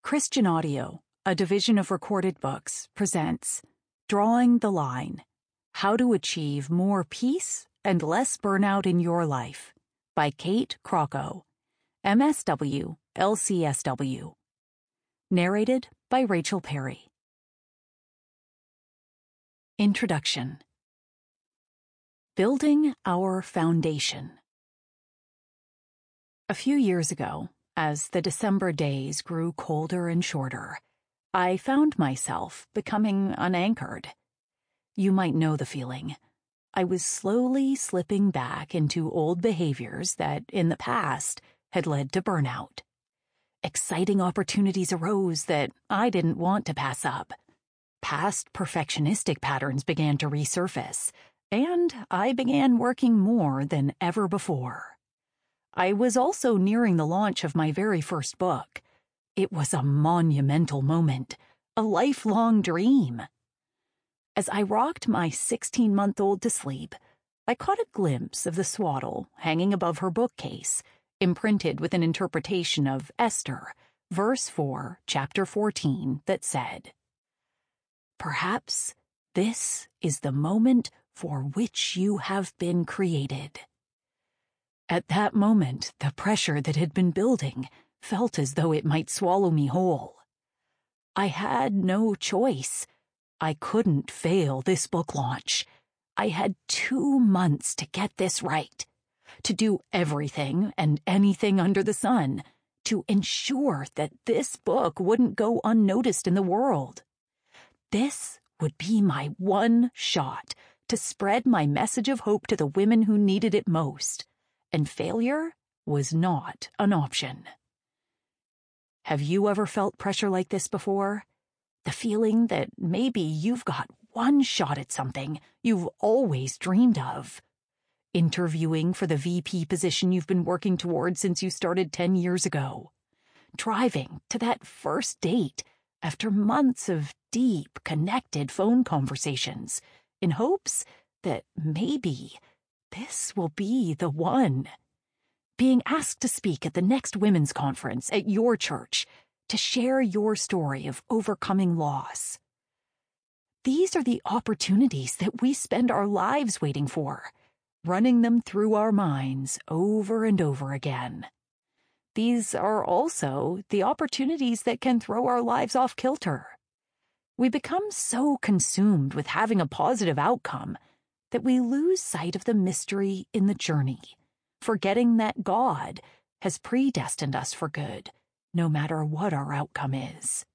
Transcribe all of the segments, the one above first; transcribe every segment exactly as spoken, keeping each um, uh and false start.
Christian Audio, a division of Recorded Books, presents Drawing the Line: How to Achieve More Peace and Less Burnout in Your Life by Kate Crocco, M S W, L C S W. Narrated by Rachel Perry. Introduction. Building Our Foundation. A few years ago, as the December days grew colder and shorter, I found myself becoming unanchored. You might know the feeling. I was slowly slipping back into old behaviors that, in the past, had led to burnout. Exciting opportunities arose that I didn't want to pass up. Past perfectionistic patterns began to resurface, and I began working more than ever before. I was also nearing the launch of my very first book. It was a monumental moment, a lifelong dream. As I rocked my sixteen-month-old to sleep, I caught a glimpse of the swaddle hanging above her bookcase, imprinted with an interpretation of Esther, verse four, chapter fourteen, that said, "Perhaps this is the moment for which you have been created." At that moment, the pressure that had been building felt as though it might swallow me whole. I had no choice. I couldn't fail this book launch. I had two months to get this right, to do everything and anything under the sun, to ensure that this book wouldn't go unnoticed in the world. This would be my one shot to spread my message of hope to the women who needed it most, and failure was not an option. Have you ever felt pressure like this before? The feeling that maybe you've got one shot at something you've always dreamed of. Interviewing for the V P position you've been working toward since you started ten years ago. Driving to that first date after months of deep, connected phone conversations in hopes that maybe this will be the one. Being asked to speak at the next women's conference at your church to share your story of overcoming loss. These are the opportunities that we spend our lives waiting for, running them through our minds over and over again. These are also the opportunities that can throw our lives off kilter. We become so consumed with having a positive outcome that we lose sight of the mystery in the journey, forgetting that God has predestined us for good, no matter what our outcome is.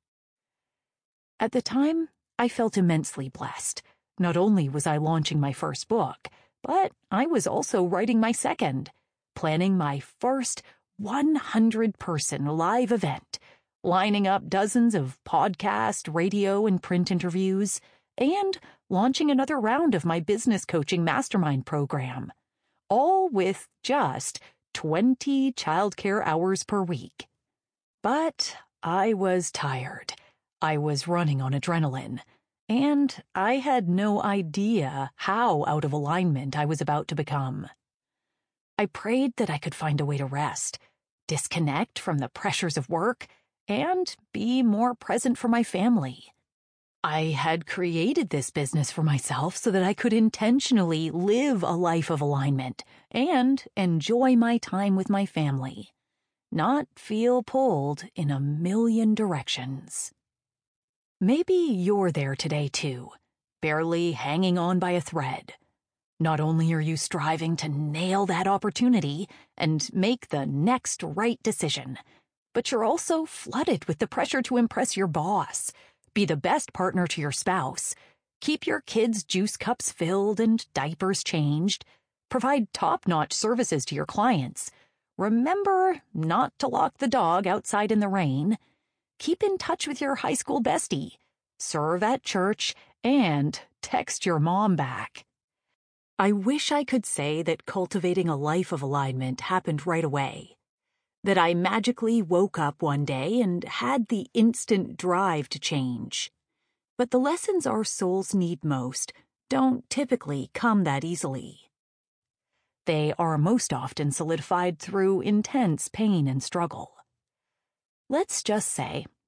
At the time, I felt immensely blessed. Not only was I launching my first book, but I was also writing my second, planning my first one hundred person live event, lining up dozens of podcast, radio, and print interviews, and launching another round of my business coaching mastermind program, all with just twenty childcare hours per week. But I was tired. I was running on adrenaline, and I had no idea how out of alignment I was about to become. I prayed that I could find a way to rest, disconnect from the pressures of work, and be more present for my family. I had created this business for myself so that I could intentionally live a life of alignment and enjoy my time with my family, not feel pulled in a million directions. Maybe you're there today too, barely hanging on by a thread. Not only are you striving to nail that opportunity and make the next right decision, but you're also flooded with the pressure to impress your boss, be the best partner to your spouse, keep your kids' juice cups filled and diapers changed, provide top-notch services to your clients, remember not to lock the dog outside in the rain, keep in touch with your high school bestie, serve at church, and text your mom back. I wish I could say that cultivating a life of alignment happened right away, that I magically woke up one day and had the instant drive to change. But the lessons our souls need most don't typically come that easily. They are most often solidified through intense pain and struggle. Let's just say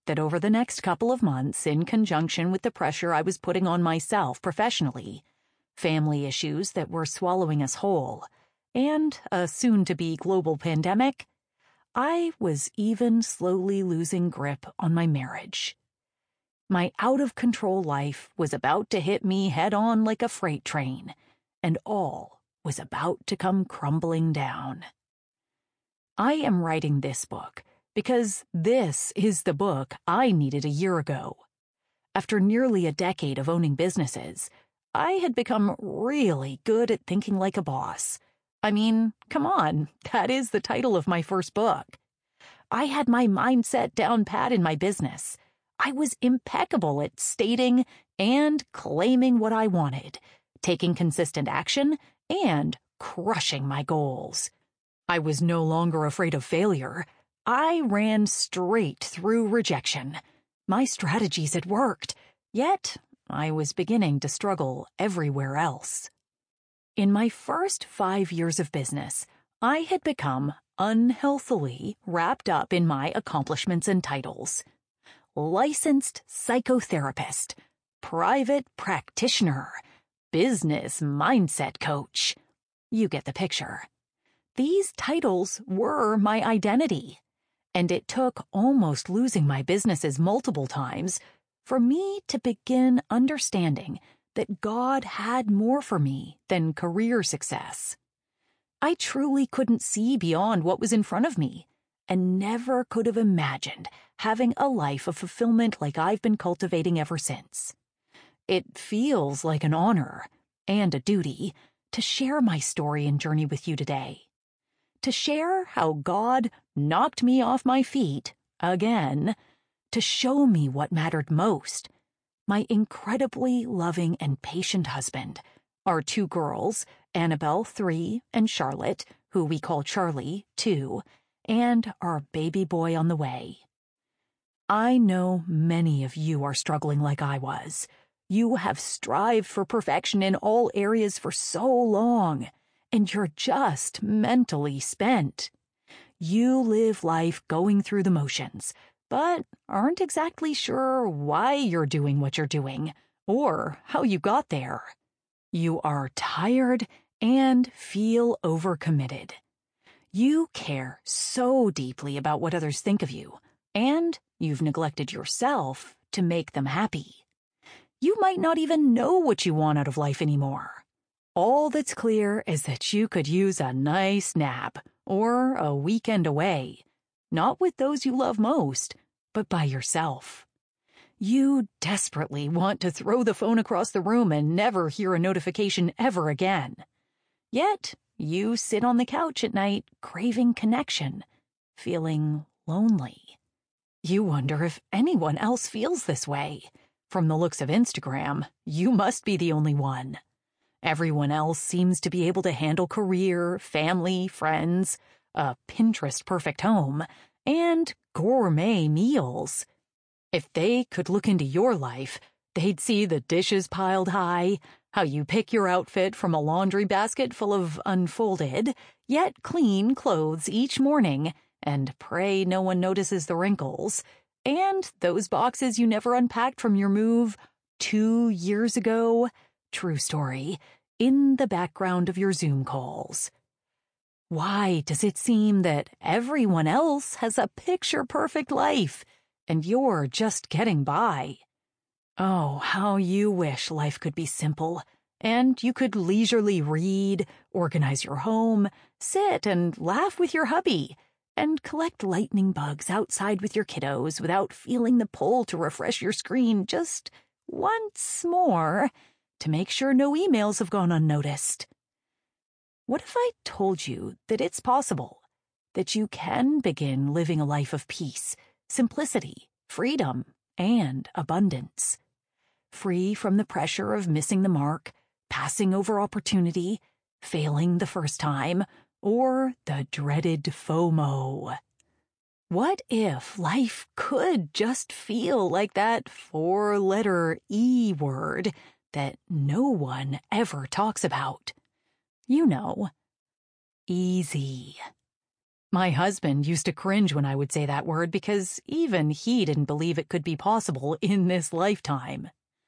that over the next couple of months, in conjunction with the pressure I was putting on myself professionally, family issues that were swallowing us whole, and a soon-to-be global pandemic, I was even slowly losing grip on my marriage. My out-of-control life was about to hit me head-on like a freight train, and all was about to come crumbling down. I am writing this book because this is the book I needed a year ago. After nearly a decade of owning businesses, I had become really good at thinking like a boss. I mean, come on, that is the title of my first book. I had my mindset down pat in my business. I was impeccable at stating and claiming what I wanted, taking consistent action, and crushing my goals. I was no longer afraid of failure. I ran straight through rejection. My strategies had worked, yet I was beginning to struggle everywhere else. In my first five years of business, I had become unhealthily wrapped up in my accomplishments and titles. Licensed psychotherapist, private practitioner, business mindset coach. You get the picture. These titles were my identity, and it took almost losing my businesses multiple times for me to begin understanding that God had more for me than career success. I truly couldn't see beyond what was in front of me, and never could have imagined having a life of fulfillment like I've been cultivating ever since. It feels like an honor and a duty to share my story and journey with you today. To share how God knocked me off my feet again, to show me what mattered most, my incredibly loving and patient husband, our two girls, Annabelle, three, and Charlotte, who we call Charlie, two, and our baby boy on the way. I know many of you are struggling like I was. You have strived for perfection in all areas for so long, and you're just mentally spent. You live life going through the motions, but aren't exactly sure why you're doing what you're doing, or how you got there. You are tired and feel overcommitted. You care so deeply about what others think of you, and you've neglected yourself to make them happy. You might not even know what you want out of life anymore. All that's clear is that you could use a nice nap or a weekend away, not with those you love most, but by yourself. You desperately want to throw the phone across the room and never hear a notification ever again. Yet, you sit on the couch at night craving connection, feeling lonely. You wonder if anyone else feels this way. From the looks of Instagram, you must be the only one. Everyone else seems to be able to handle career, family, friends, a Pinterest-perfect home, and gourmet meals. If they could look into your life, they'd see the dishes piled high, how you pick your outfit from a laundry basket full of unfolded, yet clean clothes each morning, and pray no one notices the wrinkles, and those boxes you never unpacked from your move two years ago, true story, in the background of your Zoom calls. Why does it seem that everyone else has a picture-perfect life, and you're just getting by? Oh, how you wish life could be simple, and you could leisurely read, organize your home, sit and laugh with your hubby, and collect lightning bugs outside with your kiddos without feeling the pull to refresh your screen just once more to make sure no emails have gone unnoticed. What if I told you that it's possible, that you can begin living a life of peace, simplicity, freedom, and abundance? Free from the pressure of missing the mark, passing over opportunity, failing the first time, or the dreaded FOMO. What if life could just feel like that four-letter E word that no one ever talks about? You know, easy. My husband used to cringe when I would say that word because even he didn't believe it could be possible in this lifetime.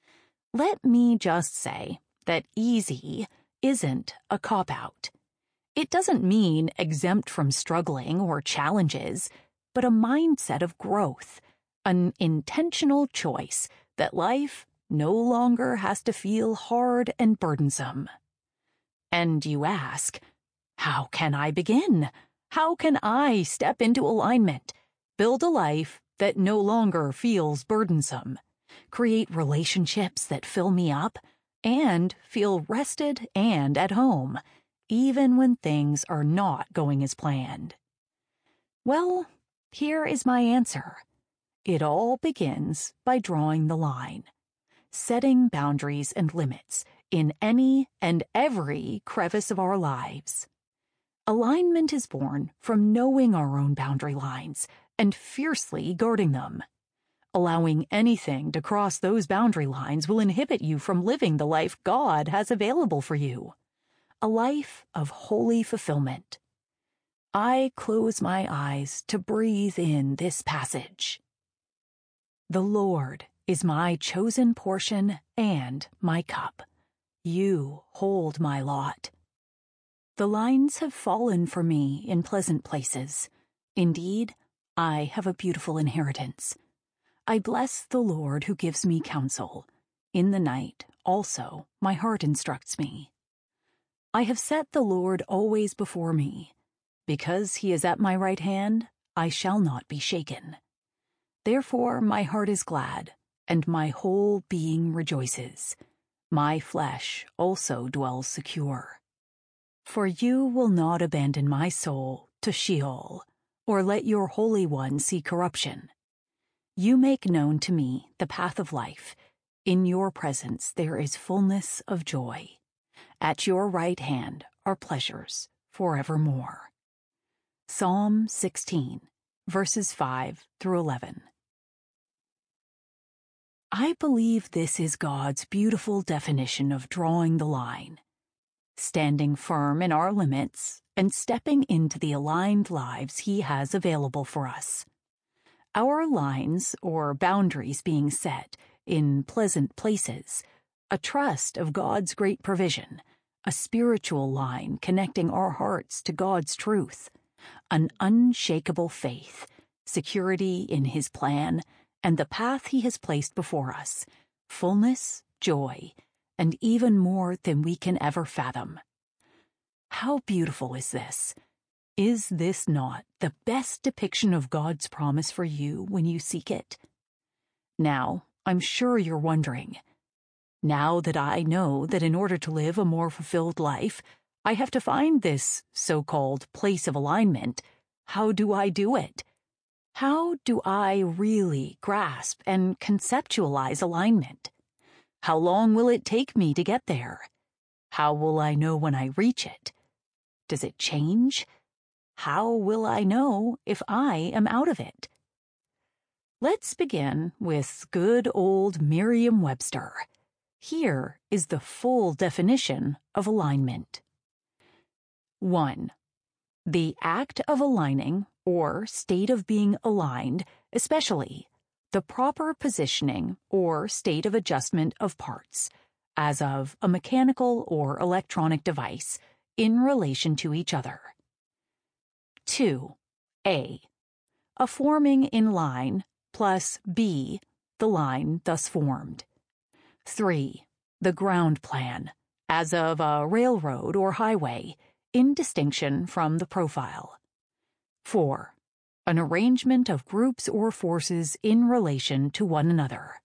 Let me just say that easy isn't a cop-out. It doesn't mean exempt from struggling or challenges, but a mindset of growth, an intentional choice that life no longer has to feel hard and burdensome. And you ask, how can I begin? How can I step into alignment, build a life that no longer feels burdensome, create relationships that fill me up, and feel rested and at home, even when things are not going as planned? Well, here is my answer. It all begins by drawing the line, setting boundaries and limits in any and every crevice of our lives. Alignment is born from knowing our own boundary lines and fiercely guarding them. Allowing anything to cross those boundary lines will inhibit you from living the life God has available for you, a life of holy fulfillment. I close my eyes to breathe in this passage. The Lord is my chosen portion and my cup. You hold my lot. The lines have fallen for me in pleasant places. Indeed, I have a beautiful inheritance. I bless the Lord who gives me counsel. In the night, also, my heart instructs me. I have set the Lord always before me. Because he is at my right hand, I shall not be shaken. Therefore my heart is glad, and my whole being rejoices. My flesh also dwells secure. For you will not abandon my soul to Sheol, or let your Holy One see corruption. You make known to me the path of life. In your presence there is fullness of joy. At your right hand are pleasures forevermore. Psalm sixteen, verses five through eleven. I believe this is God's beautiful definition of drawing the line, standing firm in our limits and stepping into the aligned lives He has available for us. Our lines or boundaries being set in pleasant places, a trust of God's great provision, a spiritual line connecting our hearts to God's truth, an unshakable faith, security in His plan, and the path He has placed before us, fullness, joy, and even more than we can ever fathom. How beautiful is this? Is this not the best depiction of God's promise for you when you seek it? Now, I'm sure you're wondering, now that I know that in order to live a more fulfilled life, I have to find this so-called place of alignment, how do I do it? How do I really grasp and conceptualize alignment? How long will it take me to get there? How will I know when I reach it? Does it change? How will I know if I am out of it? Let's begin with good old Merriam-Webster. Here is the full definition of alignment. one. The act of aligning, or state of being aligned, especially the proper positioning or state of adjustment of parts, as of a mechanical or electronic device, in relation to each other. two. A. A forming in line, plus B, the line thus formed. three. The ground plan, as of a railroad or highway, in distinction from the profile. four. An arrangement of groups or forces in relation to one another.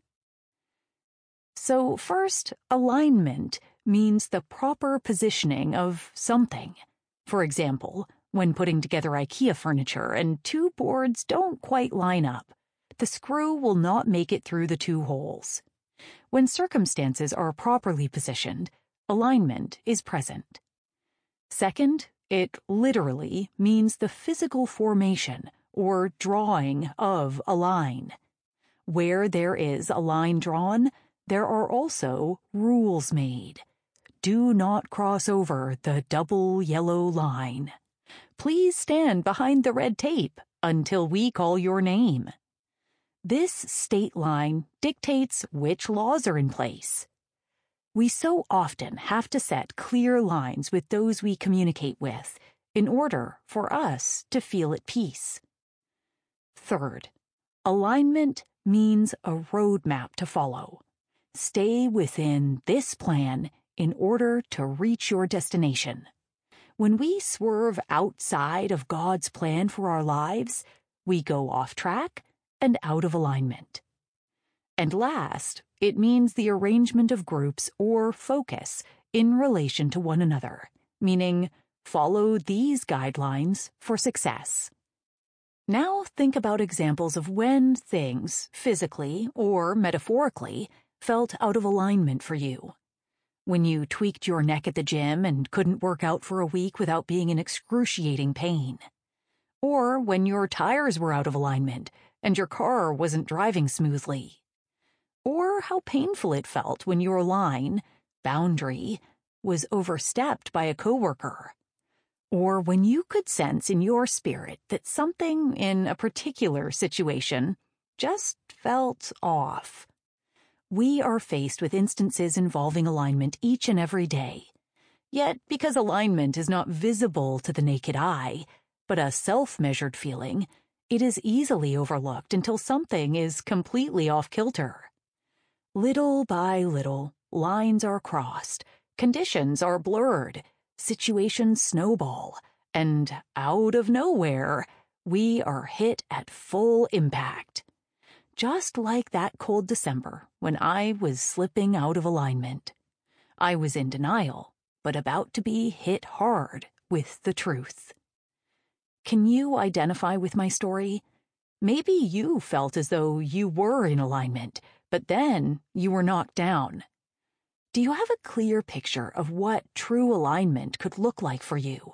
So first, alignment means the proper positioning of something. For example, when putting together IKEA furniture and two boards don't quite line up, the screw will not make it through the two holes. When circumstances are properly positioned, alignment is present. Second, it literally means the physical formation or drawing of a line. Where there is a line drawn, there are also rules made. Do not cross over the double yellow line. please stand behind the red tape until we call your name. This state line dictates which laws are in place. We so often have to set clear lines with those we communicate with in order for us to feel at peace. Third, alignment means a roadmap to follow. Stay within this plan in order to reach your destination. When we swerve outside of God's plan for our lives, we go off track and out of alignment. And last, it means the arrangement of groups or focus in relation to one another, meaning follow these guidelines for success. Now think about examples of when things, physically or metaphorically, felt out of alignment for you. When you tweaked your neck at the gym and couldn't work out for a week without being in excruciating pain. Or when your tires were out of alignment and your car wasn't driving smoothly. Or how painful it felt when your line, boundary, was overstepped by a coworker. Or when you could sense in your spirit that something in a particular situation just felt off. We are faced with instances involving alignment each and every day. Yet, because alignment is not visible to the naked eye, but a self-measured feeling, it is easily overlooked until something is completely off-kilter. Little by little, lines are crossed, conditions are blurred, situations snowball, and out of nowhere, we are hit at full impact. Just like that cold December when I was slipping out of alignment. I was in denial, but about to be hit hard with the truth. Can you identify with my story? Maybe you felt as though you were in alignment, but then you were knocked down. Do you have a clear picture of what true alignment could look like for you?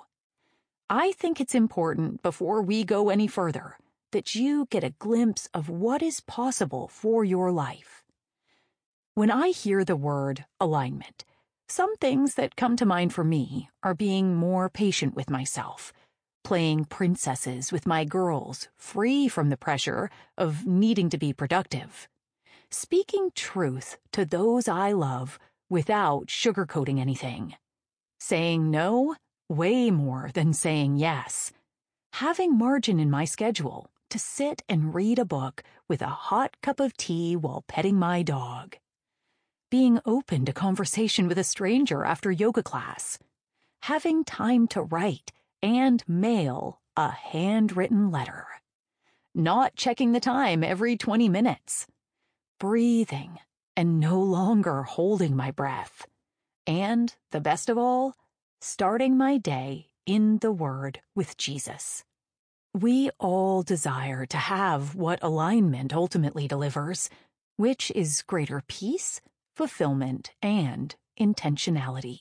I think it's important, before we go any further, that you get a glimpse of what is possible for your life. When I hear the word alignment, some things that come to mind for me are being more patient with myself, playing princesses with my girls, free from the pressure of needing to be productive, speaking truth to those I love without sugarcoating anything, saying no way more than saying yes, having margin in my schedule to sit and read a book with a hot cup of tea while petting my dog, being open to conversation with a stranger after yoga class, having time to write and mail a handwritten letter, not checking the time every twenty minutes, breathing and no longer holding my breath, and, the best of all, starting my day in the Word with Jesus. We all desire to have what alignment ultimately delivers, which is greater peace, fulfillment, and intentionality.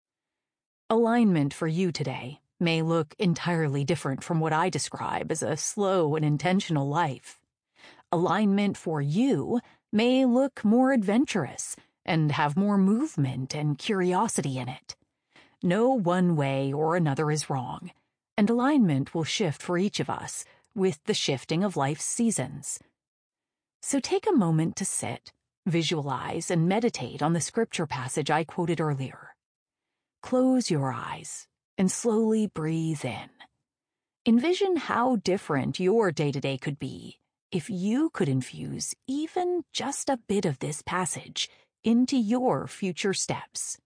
Alignment for you today may look entirely different from what I describe as a slow and intentional life. Alignment for you may look more adventurous and have more movement and curiosity in it. No one way or another is wrong, and alignment will shift for each of us with the shifting of life's seasons. So take a moment to sit, visualize, and meditate on the scripture passage I quoted earlier. Close your eyes and slowly breathe in. Envision how different your day-to-day could be if you could infuse even just a bit of this passage into your future steps.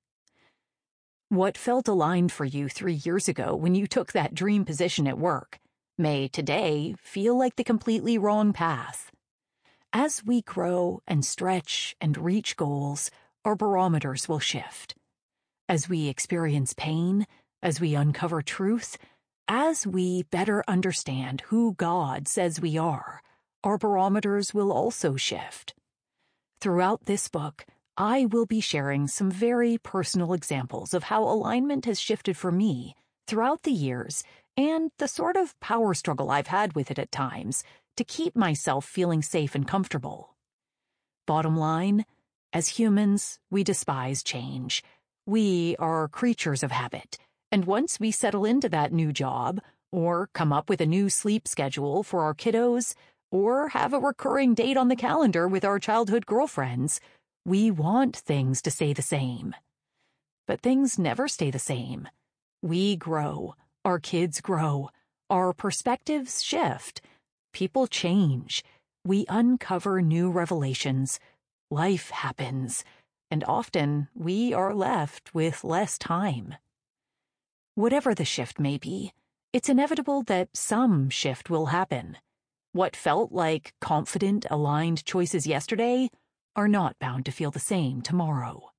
What felt aligned for you three years ago when you took that dream position at work may today feel like the completely wrong path. As we grow and stretch and reach goals, our barometers will shift. As we experience pain, as we uncover truth, as we better understand who God says we are, our barometers will also shift. Throughout this book, I will be sharing some very personal examples of how alignment has shifted for me throughout the years and the sort of power struggle I've had with it at times to keep myself feeling safe and comfortable. Bottom line, as humans, we despise change. We are creatures of habit, and once we settle into that new job, or come up with a new sleep schedule for our kiddos, or have a recurring date on the calendar with our childhood girlfriends. We want things to stay the same. But things never stay the same. We grow, our kids grow, our perspectives shift, people change, we uncover new revelations, life happens, and often we are left with less time. Whatever the shift may be, it's inevitable that some shift will happen. What felt like confident, aligned choices yesterday are not bound to feel the same tomorrow.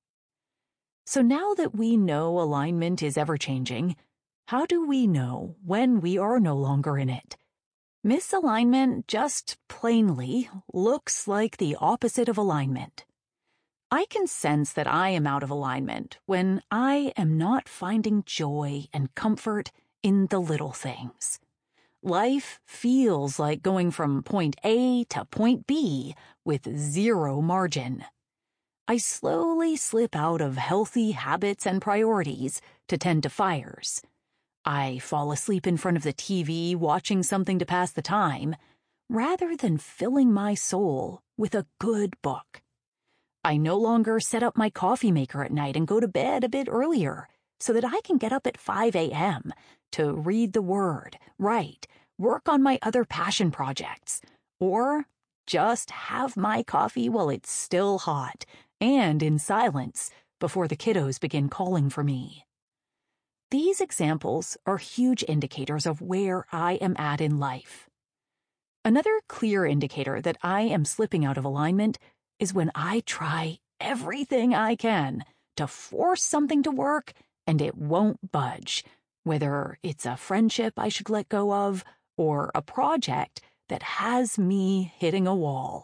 So now that we know alignment is ever-changing, how do we know when we are no longer in it? Misalignment just plainly looks like the opposite of alignment. I can sense that I am out of alignment when I am not finding joy and comfort in the little things. Life feels like going from point A to point B with zero margin. I slowly slip out of healthy habits and priorities to tend to fires. I fall asleep in front of the T V watching something to pass the time, rather than filling my soul with a good book. I no longer set up my coffee maker at night and go to bed a bit earlier so that I can get up at five a m to read the Word, write, work on my other passion projects, or just have my coffee while it's still hot and in silence before the kiddos begin calling for me. These examples are huge indicators of where I am at in life. Another clear indicator that I am slipping out of alignment is when I try everything I can to force something to work and it won't budge, whether it's a friendship I should let go of or a project that has me hitting a wall.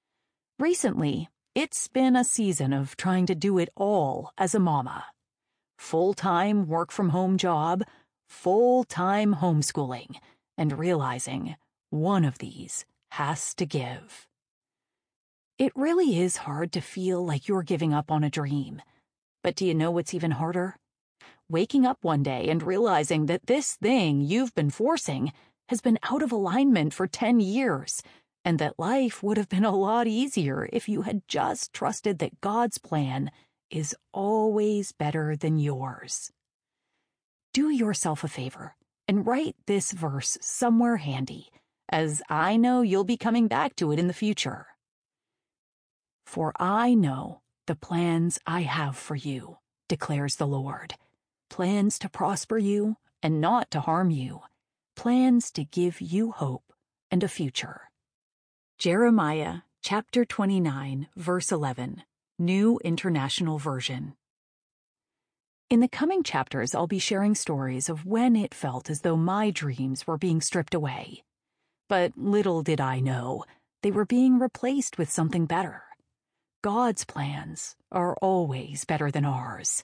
Recently, it's been a season of trying to do it all as a mama. Full-time work-from-home job, full-time homeschooling, and realizing one of these has to give. It really is hard to feel like you're giving up on a dream. But do you know what's even harder? Waking up one day and realizing that this thing you've been forcing has been out of alignment for ten years, and that life would have been a lot easier if you had just trusted that God's plan is always better than yours. Do yourself a favor and write this verse somewhere handy, as I know you'll be coming back to it in the future. For I know the plans I have for you, declares the Lord, plans to prosper you and not to harm you, plans to give you hope and a future. Jeremiah chapter twenty-nine, verse eleven, New International Version. In the coming chapters, I'll be sharing stories of when it felt as though my dreams were being stripped away. But little did I know, they were being replaced with something better. God's plans are always better than ours.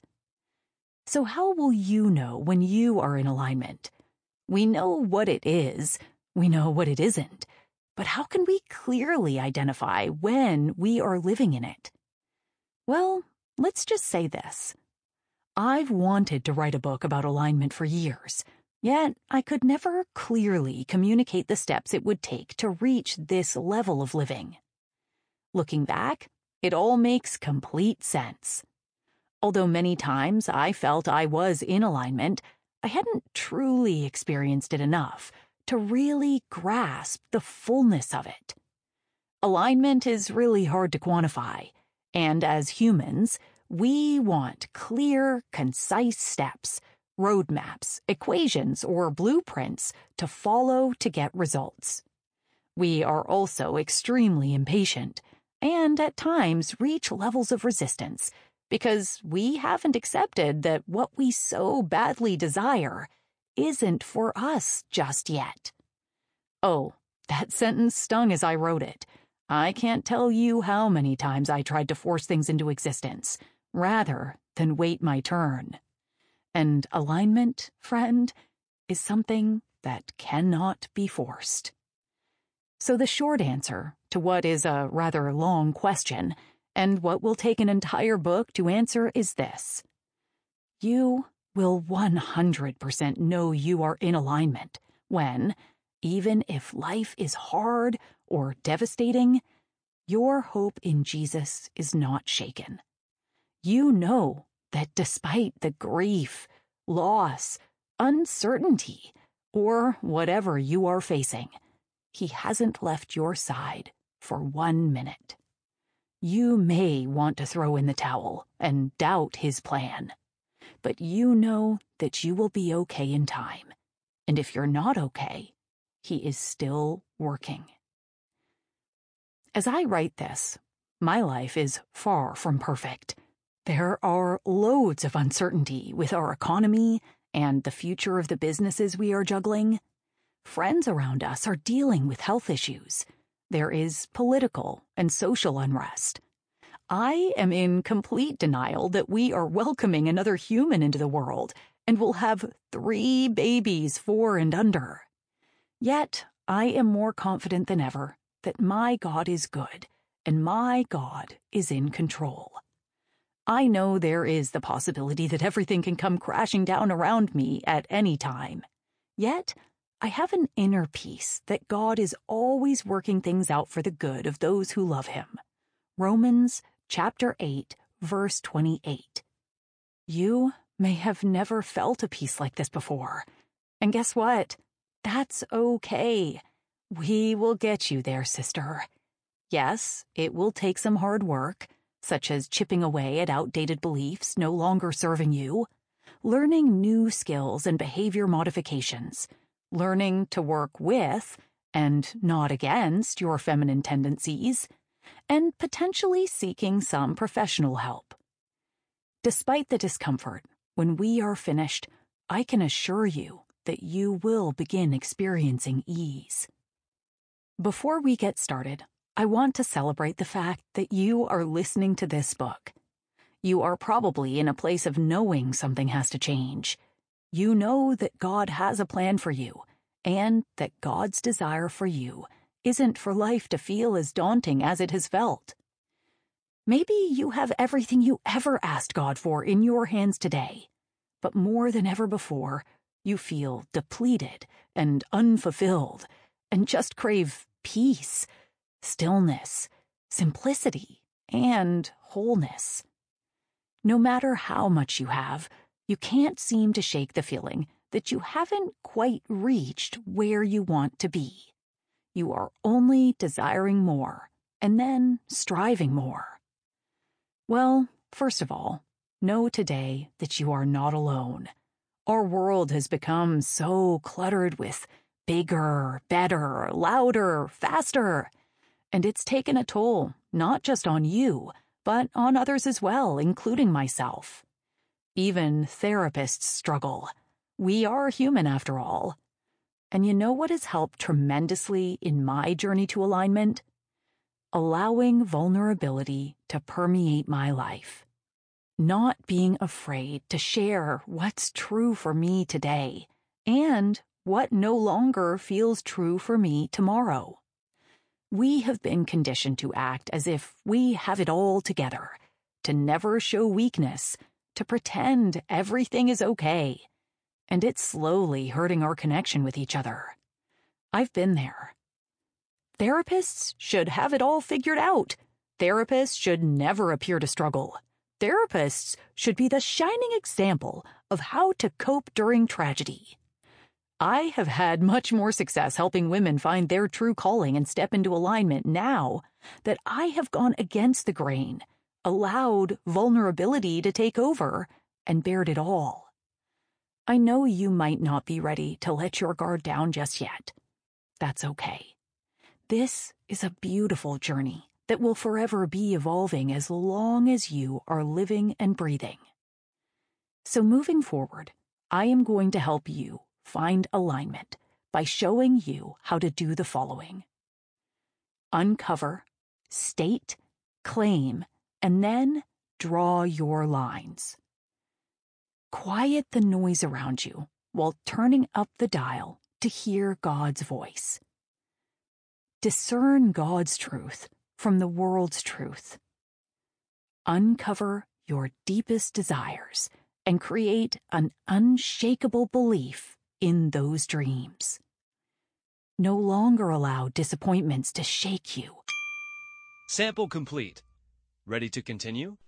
So how will you know when you are in alignment? We know what it is, we know what it isn't, but how can we clearly identify when we are living in it? Well, let's just say this. I've wanted to write a book about alignment for years, yet I could never clearly communicate the steps it would take to reach this level of living. Looking back, it all makes complete sense. Although many times I felt I was in alignment, I hadn't truly experienced it enough to really grasp the fullness of it. Alignment is really hard to quantify, and as humans, we want clear, concise steps, roadmaps, equations, or blueprints to follow to get results. We are also extremely impatient, and at times reach levels of resistance because we haven't accepted that what we so badly desire isn't for us just yet. Oh, that sentence stung as I wrote it. I can't tell you how many times I tried to force things into existence, rather than wait my turn. And alignment, friend, is something that cannot be forced. So the short answer to what is a rather long question, and what will take an entire book to answer, is this. You will one hundred percent know you are in alignment when, even if life is hard or devastating, your hope in Jesus is not shaken. You know that despite the grief, loss, uncertainty, or whatever you are facing, He hasn't left your side for one minute. You may want to throw in the towel and doubt His plan, but you know that you will be okay in time, and if you're not okay, He is still working. As I write this, my life is far from perfect. There are loads of uncertainty with our economy and the future of the businesses we are juggling. Friends around us are dealing with health issues. There is political and social unrest. I am in complete denial that we are welcoming another human into the world and will have three babies four and under. Yet, I am more confident than ever that my God is good and my God is in control. I know there is the possibility that everything can come crashing down around me at any time. Yet, I have an inner peace that God is always working things out for the good of those who love Him. Romans chapter eight, verse twenty-eight. You may have never felt a peace like this before. And guess what? That's okay. We will get you there, sister. Yes, it will take some hard work, such as chipping away at outdated beliefs no longer serving you, learning new skills and behavior modifications, learning to work with, and not against, your feminine tendencies, and potentially seeking some professional help. Despite the discomfort, when we are finished, I can assure you that you will begin experiencing ease. Before we get started, I want to celebrate the fact that you are listening to this book. You are probably in a place of knowing something has to change. You know that God has a plan for you, and that God's desire for you isn't for life to feel as daunting as it has felt. Maybe you have everything you ever asked God for in your hands today, but more than ever before, you feel depleted and unfulfilled, and just crave peace, stillness, simplicity, and wholeness. No matter how much you have, you can't seem to shake the feeling that you haven't quite reached where you want to be. You are only desiring more, and then striving more. Well, first of all, know today that you are not alone. Our world has become so cluttered with bigger, better, louder, faster. And it's taken a toll, not just on you, but on others as well, including myself. Even therapists struggle. We are human after all. And you know what has helped tremendously in my journey to alignment? Allowing vulnerability to permeate my life. Not being afraid to share what's true for me today, and what no longer feels true for me tomorrow. We have been conditioned to act as if we have it all together, to never show weakness, to pretend everything is okay, and it's slowly hurting our connection with each other. I've been there. Therapists should have it all figured out. Therapists should never appear to struggle. Therapists should be the shining example of how to cope during tragedy. I have had much more success helping women find their true calling and step into alignment now that I have gone against the grain, allowed vulnerability to take over, and bared it all. I know you might not be ready to let your guard down just yet. That's okay. This is a beautiful journey that will forever be evolving as long as you are living and breathing. So moving forward, I am going to help you find alignment by showing you how to do the following. Uncover, state, claim, and then draw your lines. Quiet the noise around you while turning up the dial to hear God's voice. Discern God's truth from the world's truth. Uncover your deepest desires and create an unshakable belief in those dreams. No longer allow disappointments to shake you. Sample complete. Ready to continue?